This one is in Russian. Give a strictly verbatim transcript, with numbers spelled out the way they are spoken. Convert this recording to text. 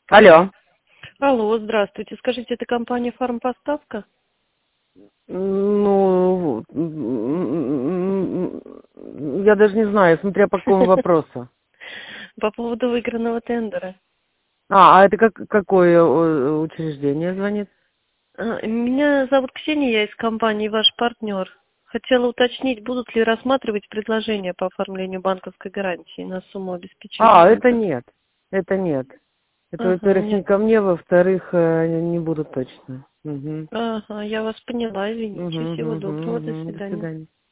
Алло. Алло, здравствуйте. Скажите, это компания «Фармпоставка»? Ну, м, я даже не знаю, смотря по какому вопросу. По поводу выигранного тендера. А, а это как, какое э, учреждение звонит? А, Меня зовут Ксения, я из компании «Ваш партнер». Хотела уточнить, будут ли рассматривать предложения по оформлению банковской гарантии на сумму обеспечения А, это банка. нет. Это нет. Это, Ага, во-первых, нет. не ко мне, во-вторых, э, не буду точно. Угу. Ага, я вас поняла, Угу, извините. Всего угу, доброго, до угу. До свидания. свидания.